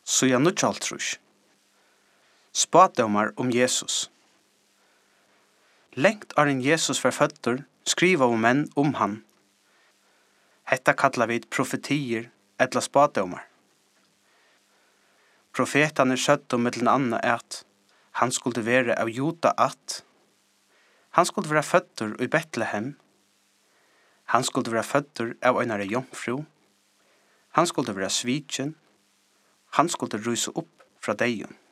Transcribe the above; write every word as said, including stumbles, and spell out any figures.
Så jag nu tjaltrus. Spådomar om Jesus. Lengt er en Jesus var føtter, skriva om menn om han. Hetta kallar vi profetier etla spådomar. Profetarna skjøtte mellom anna at han skulle være av Juda at han skulle være føtter i Betlehem. Han skulle være føtter av einare jomfru. Han skulle være svitjen. Han skulle ruse opp fra deion.